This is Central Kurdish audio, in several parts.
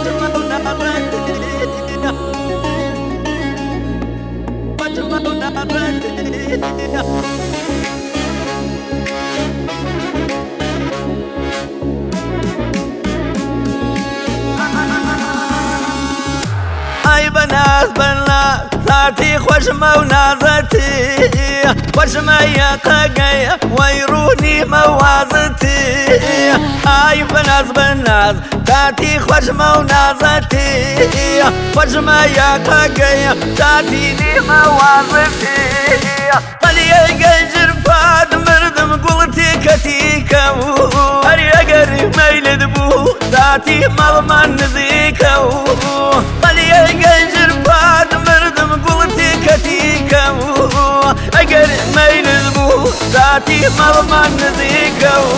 ئای بەناز بەناز ساتی خۆشمە و نازەتی خۆشمە یەقەگەی وەی ڕوونی مەوازەتی ئای بەناز بەناز ساتی خۆشمە و نازەتی خۆشمە یەقەگەی ساتینی مەوازەتی قەلیەی گەنجر پات مردم گوڵتی کەتیکە و هەری ئەگەری مەیلت بوو ساتی مەڵمان نزیکە و قەلیەی گەنجر پات مردم گوڵتی کەتیکە و ئەگەر مەیلت بوو ساتی مەڵمان نزیکە و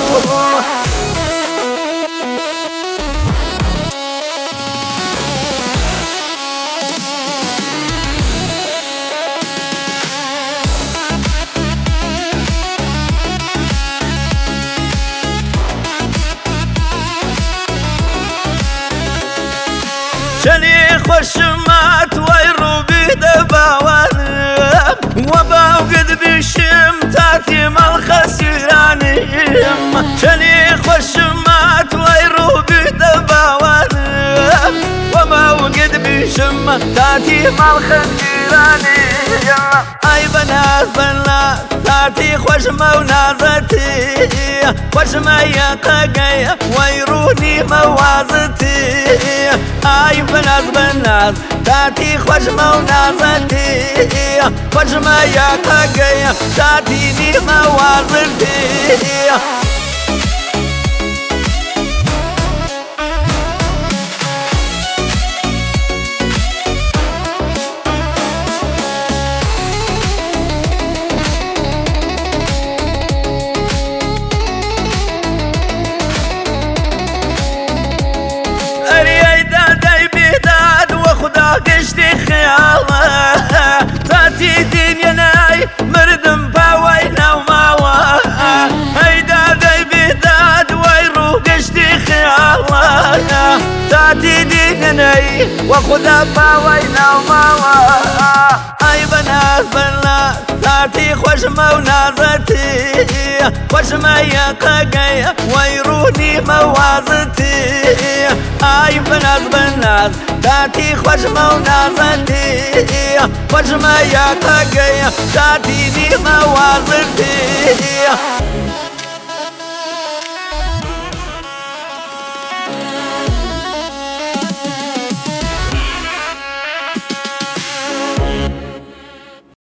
شەنی خۆشمات وەی ڕووبی دەباوانم وە باوگت بیشم تاتی مەڵخەسیرانم شەنی خۆشمات وەی ڕووبی دەباوانم وە باوگت بیشم تاتی مەڵخەسیرانم ئای بەناز بەناز ساتی خۆشمە و نازەتی خۆشمە یەقەگەی وەی ڕوونی مەوازەتی ئای بەناز بەناز ساتی خۆشمە و نازەتی خۆشمە یەقەگەی ساتینی مەوازەتی گشتی خیاڵە ساتی دینیەنای مردم پاوای ناوماوە هەیدا دەی بیداد وەی ڕوو گشتی خیاڵە ساتی دینیەنای وە خودا پاوای ناوماوە ئای بەناز بەناز ساتی خۆشمە و نازەتی خۆشمە یەقەگەی وەی ڕوونی مەوازەتی ئای بەناز بەناز ساتی خۆشمە و نازەتی خۆشمە یەقەگەی ساتینی مەوازەتی